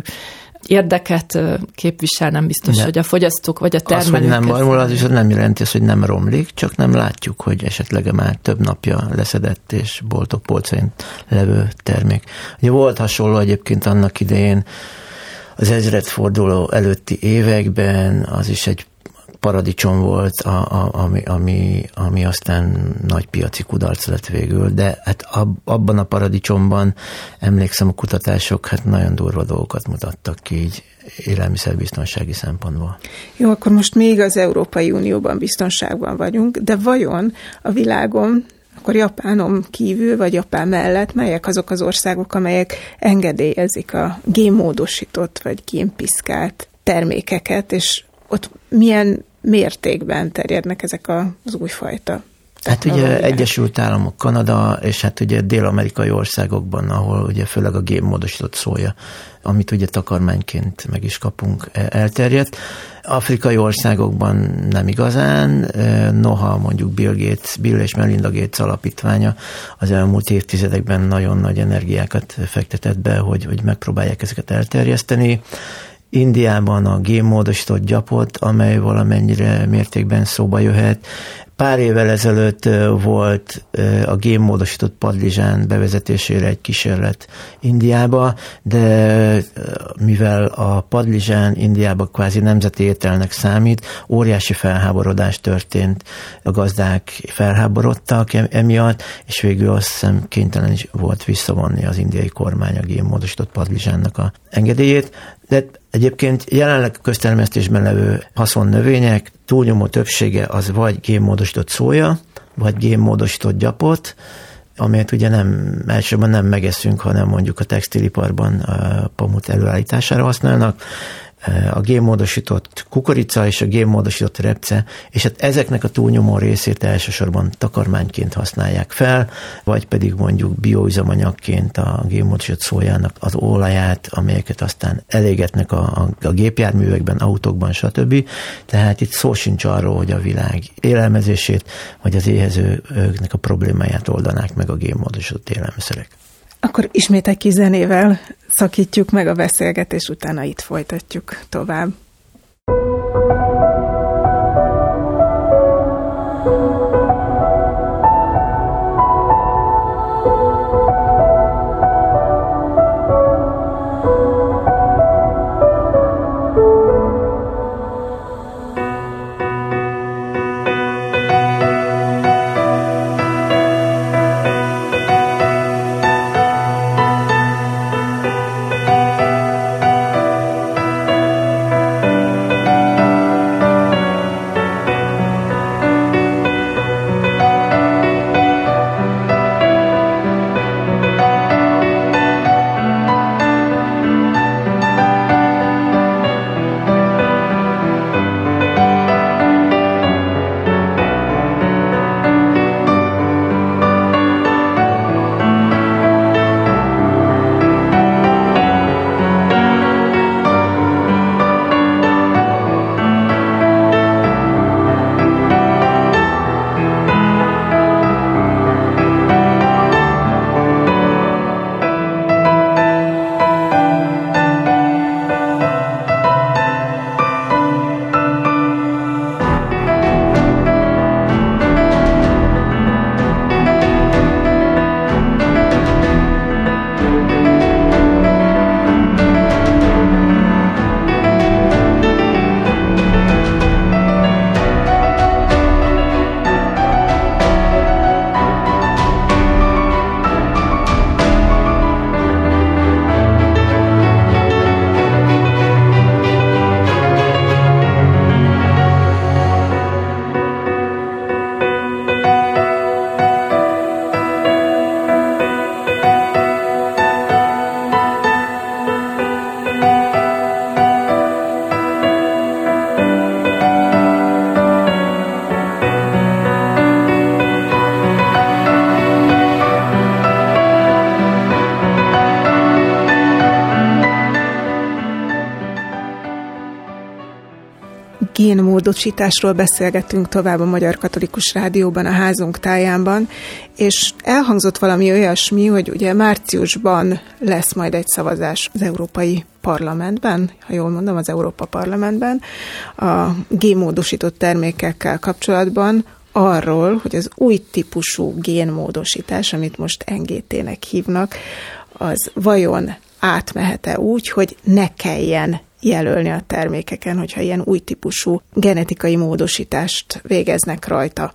érdeket képvisel, nem biztos, de hogy a fogyasztók vagy a termelők... Az, hogy nem barnul, az is nem jelenti azt, hogy nem romlik, csak nem látjuk, hogy esetleg már több napja leszedett és boltok polcain levő termék. Ugye volt hasonló egyébként annak idején az ezredforduló előtti években, az is egy paradicsom volt, a, a, ami, ami, ami aztán nagy piaci kudarc lett végül, de hát ab, abban a paradicsomban emlékszem, a kutatások hát nagyon durva dolgokat mutattak ki így élelmiszerbiztonsági szempontból. Jó, akkor most még az Európai Unióban biztonságban vagyunk, de vajon a világon, akkor Japánon kívül, vagy Japán mellett, melyek azok az országok, amelyek engedélyezik a génmódosított, vagy génpiszkált termékeket, és ott milyen mértékben terjednek ezek az újfajta Hát ugye Egyesült Államok, Kanada, és hát ugye dél-amerikai országokban, ahol ugye főleg a génmódosított szója, amit ugye takarmányként meg is kapunk, elterjedt. Afrikai országokban nem igazán, noha mondjuk Bill Gates, Bill és Melinda Gates alapítványa az elmúlt évtizedekben nagyon nagy energiákat fektetett be, hogy, hogy megpróbálják ezeket elterjeszteni. Indiában a génmódosított gyapot, amely valamennyire mértékben szóba jöhet. Pár évvel ezelőtt volt a génmódosított padlizsán bevezetésére egy kísérlet Indiába, de mivel a padlizsán Indiába kvázi nemzeti ételnek számít, óriási felháborodás történt, a gazdák felháborodtak emiatt, és végül azt hiszem kénytelen is volt visszavonni az indiai kormány a génmódosított padlizsánnak a engedélyét. De egyébként jelenleg köztermesztésben levő haszonnövények túlnyomó többsége az vagy génmódosított szója, vagy génmódosított gyapot, amelyet ugye nem, elsősorban nem megeszünk, hanem mondjuk a textiliparban a pamut előállítására használnak, a génmódosított kukorica és a génmódosított repce, és hát ezeknek a túlnyomó részét elsősorban takarmányként használják fel, vagy pedig mondjuk bioüzemanyagként a génmódosított szójának az olaját, amelyeket aztán elégetnek a, a, a gépjárművekben, autókban, stb. Tehát itt szó sincs arról, hogy a világ élelmezését, vagy az éhezőknek a problémáját oldanák meg a génmódosított élelmiszerek. Akkor ismét egy kis zenével szakítjuk meg a beszélgetés, utána itt folytatjuk tovább. génmódosításról beszélgettünk tovább a Magyar Katolikus Rádióban, a házunk tájában, és elhangzott valami olyasmi, hogy ugye márciusban lesz majd egy szavazás az Európai Parlamentben, ha jól mondom, az Európa Parlamentben, a génmódosított termékekkel kapcsolatban, arról, hogy az új típusú génmódosítás, amit most en gé té-nek hívnak, az vajon átmehet-e úgy, hogy ne kelljen jelölni a termékeken, hogyha ilyen új típusú genetikai módosítást végeznek rajta.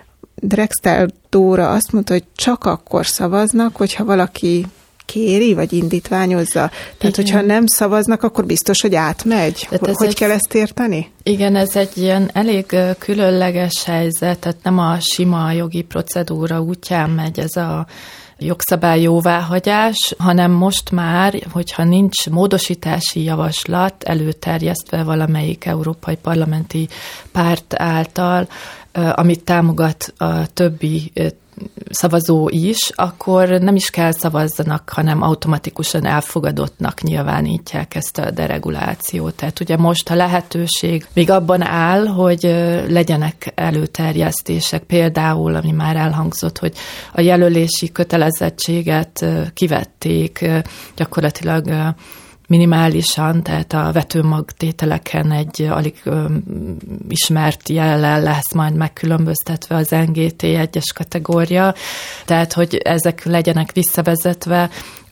Drexler Dóra azt mondta, hogy csak akkor szavaznak, hogyha valaki kéri, vagy indítványozza. Tehát, igen. hogyha nem szavaznak, akkor biztos, hogy átmegy. Hogy egy, kell ezt érteni? Igen, ez egy ilyen elég különleges helyzet, tehát nem a sima jogi procedúra útján megy ez a jogszabály jóváhagyás, hanem most már, hogyha nincs módosítási javaslat előterjesztve valamelyik európai parlamenti párt által, amit támogat a többi szavazó is, akkor nem is kell szavazzanak, hanem automatikusan elfogadottnak nyilvánítják ezt a deregulációt. Tehát ugye most a lehetőség még abban áll, hogy legyenek előterjesztések, például, ami már elhangzott, hogy a jelölési kötelezettséget kivették, gyakorlatilag minimálisan, tehát a vetőmagtételeken egy alig ö, ismert jellel lesz majd megkülönböztetve az en gé té egyes kategória, tehát hogy ezek legyenek visszavezetve,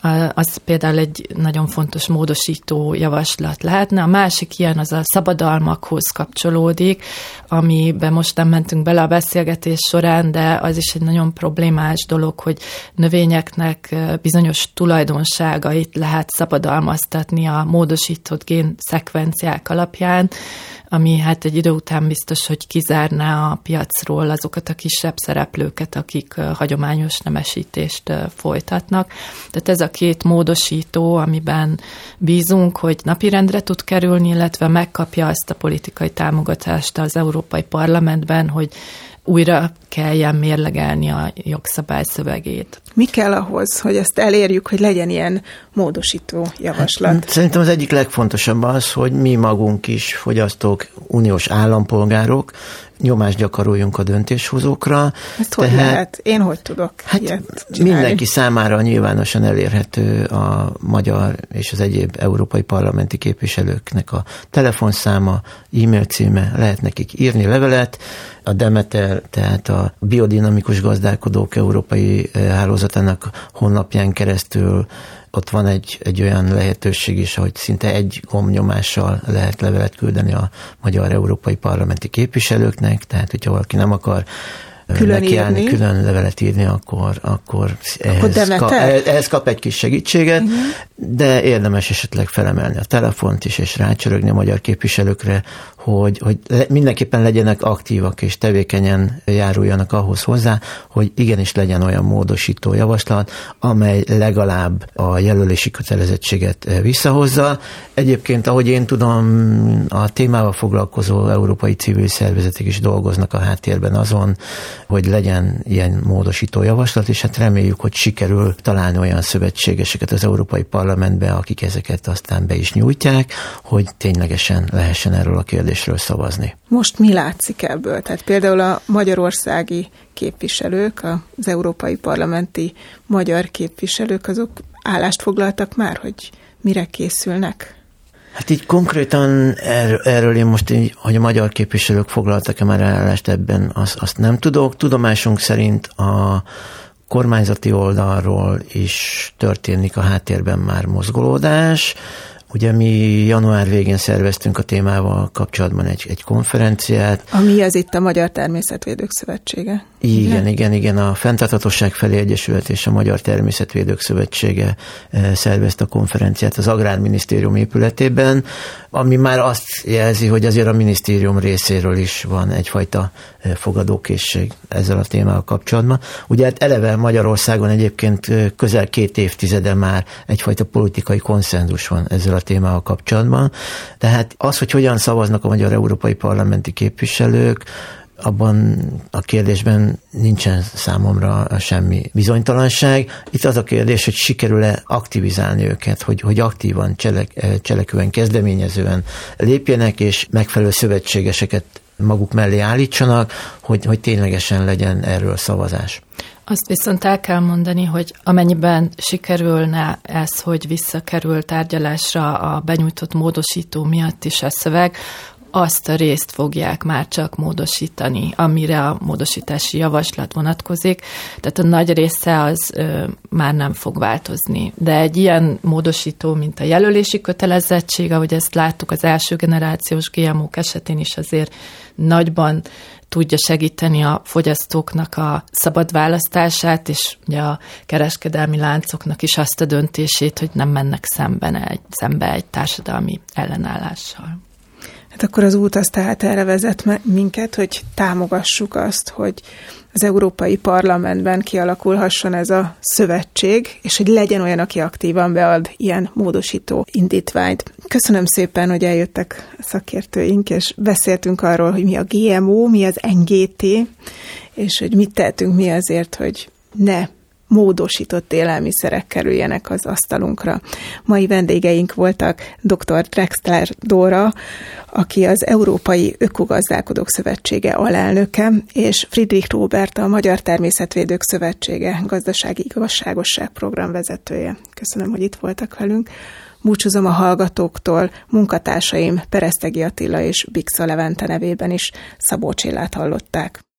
az például egy nagyon fontos módosító javaslat lehetne. A másik ilyen az a szabadalmakhoz kapcsolódik, amiben most nem mentünk bele a beszélgetés során, de az is egy nagyon problémás dolog, hogy növényeknek bizonyos tulajdonságait lehet szabadalmaztatni a módosított génszekvenciák alapján, ami hát egy idő után biztos, hogy kizárná a piacról azokat a kisebb szereplőket, akik hagyományos nemesítést folytatnak. Tehát ez a két módosító, amiben bízunk, hogy napirendre tud kerülni, illetve megkapja azt a politikai támogatást az Európai Parlamentben, hogy újra kelljen mérlegelni a jogszabály szövegét. Mi kell ahhoz, hogy ezt elérjük, hogy legyen ilyen módosító javaslat? Hát, szerintem az egyik legfontosabb az, hogy mi magunk is fogyasztók, uniós állampolgárok, nyomást gyakoroljunk a döntéshozókra. Ezt hogy Tehát, lehet? Én hogy tudok hát ilyet csinálni? Mindenki számára nyilvánosan elérhető a magyar és az egyéb európai parlamenti képviselőknek a telefonszáma, e-mail címe, lehet nekik írni levelet. A Demeter, tehát a biodinamikus gazdálkodók európai hálózatának honlapján keresztül ott van egy, egy olyan lehetőség is, hogy szinte egy gombnyomással lehet levelet küldeni a magyar európai parlamenti képviselőknek, tehát hogyha valaki nem akar külön nekiállni, külön levelet írni, akkor, akkor, ehhez, akkor kap, ehhez kap egy kis segítséget, uh-huh. de érdemes esetleg felemelni a telefont is, és rácsörögni a magyar képviselőkre, hogy, hogy mindenképpen legyenek aktívak és tevékenyen járuljanak ahhoz hozzá, hogy igenis legyen olyan módosító javaslat, amely legalább a jelölési kötelezettséget visszahozza. Egyébként, ahogy én tudom, a témával foglalkozó európai civil szervezetek is dolgoznak a háttérben azon, hogy legyen ilyen módosító javaslat, és hát reméljük, hogy sikerül találni olyan szövetségeseket az Európai Parlamentbe, akik ezeket aztán be is nyújtják, hogy ténylegesen lehessen erről a kérdésről szavazni. Most mi látszik ebből? Tehát például a magyarországi képviselők, az európai parlamenti magyar képviselők, azok állást foglaltak már, hogy mire készülnek? Hát így konkrétan erről, erről én most így, hogy a magyar képviselők foglaltak-e már állást ebben, azt, azt nem tudok. Tudomásunk szerint a kormányzati oldalról is történik a háttérben már mozgolódás. Ugye mi január végén szerveztünk a témával kapcsolatban egy, egy konferenciát. Ami az itt a Magyar Természetvédők Szövetsége. Igen, igen, igen, igen. A Fenntarthatóság felé Egyesület és a Magyar Természetvédők Szövetsége szervezte a konferenciát az Agrárminisztérium épületében, ami már azt jelzi, hogy azért a minisztérium részéről is van egyfajta fogadókészség ezzel a témával kapcsolatban. Ugye hát eleve Magyarországon egyébként közel két évtizede már egyfajta politikai konszenzus van ezzel a témával kapcsolatban. Tehát az, hogy hogyan szavaznak a magyar európai parlamenti képviselők, abban a kérdésben nincsen számomra semmi bizonytalanság. Itt az a kérdés, hogy sikerül-e aktivizálni őket, hogy, hogy aktívan, cselek, cselekvően, kezdeményezően lépjenek, és megfelelő szövetségeseket maguk mellé állítsanak, hogy, hogy ténylegesen legyen erről szavazás. Azt viszont el kell mondani, hogy amennyiben sikerülne ez, hogy visszakerül tárgyalásra a benyújtott módosító miatt is a szöveg, azt a részt fogják már csak módosítani, amire a módosítási javaslat vonatkozik, tehát a nagy része az ö, már nem fog változni. De egy ilyen módosító, mint a jelölési kötelezettség, ahogy ezt láttuk az első generációs gé em ó-k esetén is, azért nagyban tudja segíteni a fogyasztóknak a szabad választását, és ugye a kereskedelmi láncoknak is azt a döntését, hogy nem mennek szemben egy, szembe egy társadalmi ellenállással. Hát akkor az út az tehát erre vezet minket, hogy támogassuk azt, hogy az Európai Parlamentben kialakulhasson ez a szövetség, és hogy legyen olyan, aki aktívan bead ilyen módosító indítványt. Köszönöm szépen, hogy eljöttek a szakértőink, és beszéltünk arról, hogy mi a gé em ó, mi az en gé té, és hogy mit tehetünk mi azért, hogy ne módosított élelmiszerek kerüljenek az asztalunkra. Mai vendégeink voltak dr. Drexler Dóra, aki az Európai Ökogazdálkodók Szövetsége alelnöke, és Friedrich Róbert, a Magyar Természetvédők Szövetsége gazdasági igazságosság programvezetője. Köszönöm, hogy itt voltak velünk. Búcsúzom a hallgatóktól, munkatársaim Peresztegi Attila és Bixa Levente nevében is. Szabó Csillát hallották.